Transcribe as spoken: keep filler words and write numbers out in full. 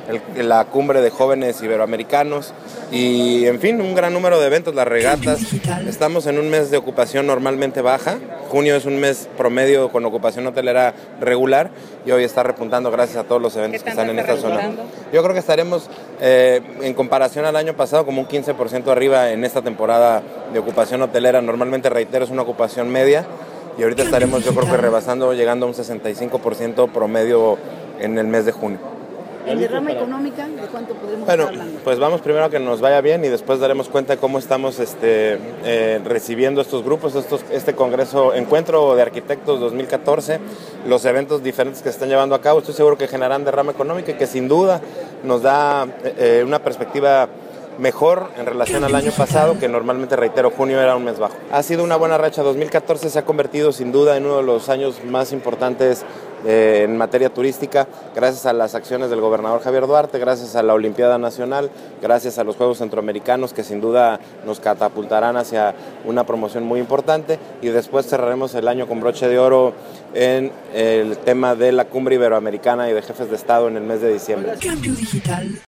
el, la cumbre de jóvenes iberoamericanos y, en fin, un gran número de eventos, las regatas. Estamos en un mes de ocupación normalmente baja. Junio es un mes promedio con ocupación hotelera regular y hoy está repuntando gracias a todos los eventos que están en esta zona. Yo creo que estaremos, eh, en comparación al año pasado, como un quince por ciento arriba en esta temporada de ocupación hotelera. Normalmente, reitero, es una ocupación media y ahorita estaremos, yo creo que rebasando, llegando a un sesenta y cinco por ciento promedio en el mes de junio. ¿En derrama económica de cuánto podemos bueno, estar hablando? Pues vamos primero a que nos vaya bien y después daremos cuenta de cómo estamos este, eh, recibiendo estos grupos, estos, este Congreso Encuentro de Arquitectos dos mil catorce, los eventos diferentes que se están llevando a cabo. Estoy seguro que generarán derrama económica y que sin duda nos da eh, una perspectiva mejor en relación al año pasado, que normalmente, reitero, junio era un mes bajo. Ha sido una buena racha. dos mil catorce se ha convertido sin duda en uno de los años más importantes eh, en materia turística, gracias a las acciones del gobernador Javier Duarte, gracias a la Olimpiada Nacional, gracias a los Juegos Centroamericanos, que sin duda nos catapultarán hacia una promoción muy importante, y después cerraremos el año con broche de oro en el tema de la Cumbre Iberoamericana y de Jefes de Estado en el mes de diciembre.